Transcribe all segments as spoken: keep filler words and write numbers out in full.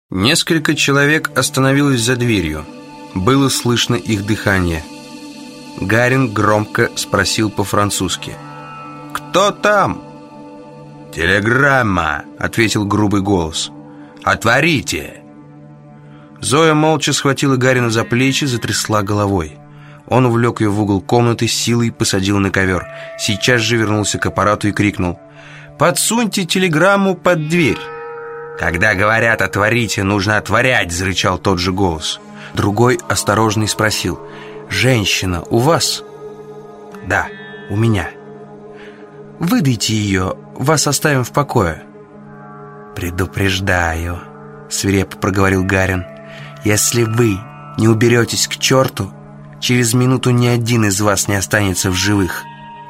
Несколько человек остановилось за дверью. Было слышно их дыхание. Гарин громко спросил по-французски: «Кто там?» «Телеграмма», — ответил грубый голос. «Отворите!» Зоя молча схватила Гарина за плечи, затрясла головой. Он увлек ее в угол комнаты, силой посадил на ковер. Сейчас же вернулся к аппарату и крикнул: «Подсуньте телеграмму под дверь!» «Когда говорят «отворите», нужно отворять», — зарычал тот же голос. Другой осторожный спросил: «Женщина у вас?» «Да, у меня». «Выдайте ее, вас оставим в покое». «Предупреждаю», — свирепо проговорил Гарин, «если вы не уберетесь к черту, через минуту ни один из вас не останется в живых».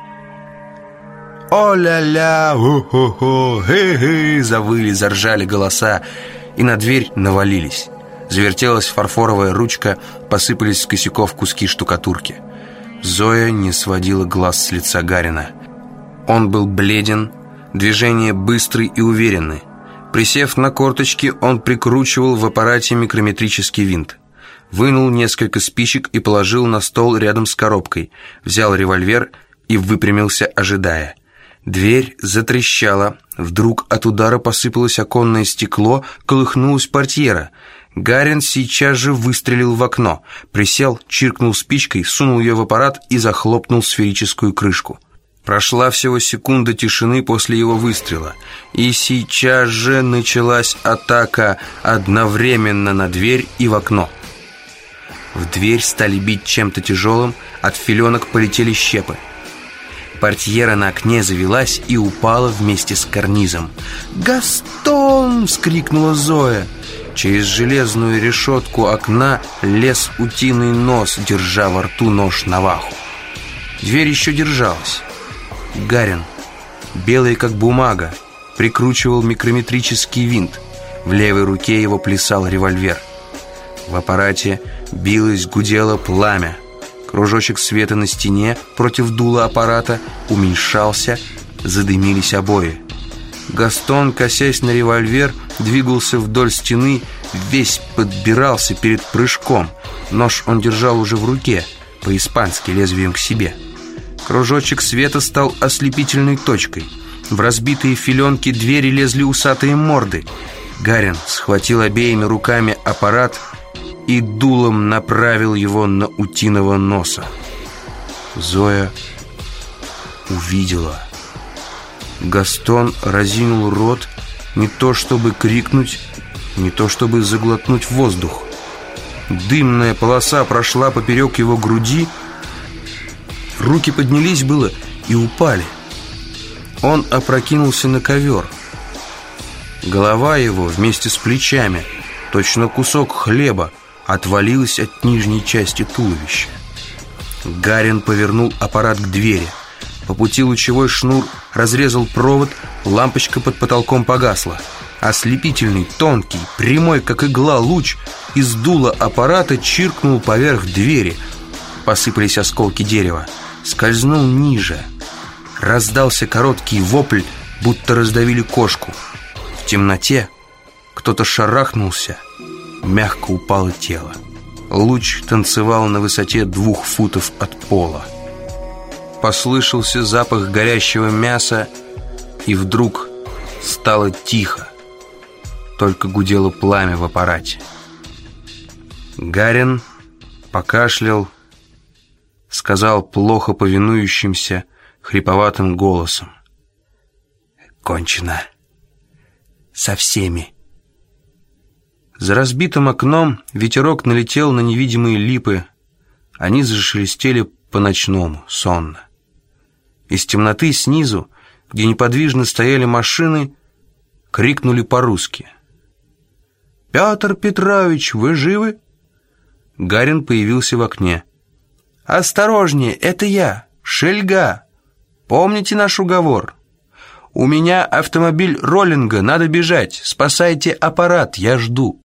«О-ля-ля, хо-хо-хо, хе-хе!» Завыли, заржали голоса, и на дверь навалились. Завертелась фарфоровая ручка, посыпались с косяков куски штукатурки. Зоя не сводила глаз с лица Гарина. Он был бледен, движения быстрые и уверенны. Присев на корточки, он прикручивал в аппарате микрометрический винт. Вынул несколько спичек и положил на стол рядом с коробкой. Взял револьвер и выпрямился, ожидая. Дверь затрещала. Вдруг от удара посыпалось оконное стекло, колыхнулась портьера. Гарин сейчас же выстрелил в окно. Присел, чиркнул спичкой, сунул ее в аппарат и захлопнул сферическую крышку. Прошла всего секунда тишины после его выстрела. И сейчас же началась атака одновременно на дверь и в окно. В дверь стали бить чем-то тяжелым, от филенок полетели щепы. Портьера на окне завелась и упала вместе с карнизом. «Гастон!» — вскрикнула Зоя. Через железную решетку окна лез утиный нос, держа во рту нож наваху. Дверь еще держалась. Гарин, белый как бумага, прикручивал микрометрический винт. В левой руке его плясал револьвер. В аппарате билось, гудело пламя. Кружочек света на стене против дула аппарата уменьшался, задымились обои. Гастон, косясь на револьвер, двигался вдоль стены, весь подбирался перед прыжком. Нож он держал уже в руке, по-испански, лезвием к себе. Кружочек света стал ослепительной точкой. В разбитые филенки двери лезли усатые морды. Гарин схватил обеими руками аппарат и дулом направил его на утиного носа. Зоя увидела. Гастон разинул рот, не то чтобы крикнуть, не то чтобы заглотнуть воздух. Дымная полоса прошла поперек его груди. Руки поднялись было и упали. Он опрокинулся на ковер. Голова его вместе с плечами, точно кусок хлеба, отвалилась от нижней части туловища. Гарин повернул аппарат к двери. По пути лучевой шнур разрезал провод, лампочка под потолком погасла. Ослепительный, тонкий, прямой, как игла, луч из дула аппарата чиркнул поверх двери. Посыпались осколки дерева. Скользнул ниже. Раздался короткий вопль, будто раздавили кошку. В темноте кто-то шарахнулся. Мягко упало тело. Луч танцевал на высоте двух футов от пола. Послышался запах горящего мяса, и вдруг стало тихо. Только гудело пламя в аппарате. Гарин покашлял, сказал плохо повинующимся, хриповатым голосом: «Кончено. Со всеми». За разбитым окном ветерок налетел на невидимые липы. Они зашелестели по-ночному, сонно. Из темноты снизу, где неподвижно стояли машины, крикнули по-русски: «Петр Петрович, вы живы?» Гарин появился в окне. «Осторожнее, это я, Шельга. Помните наш уговор? У меня автомобиль роллинга, надо бежать. Спасайте аппарат, я жду».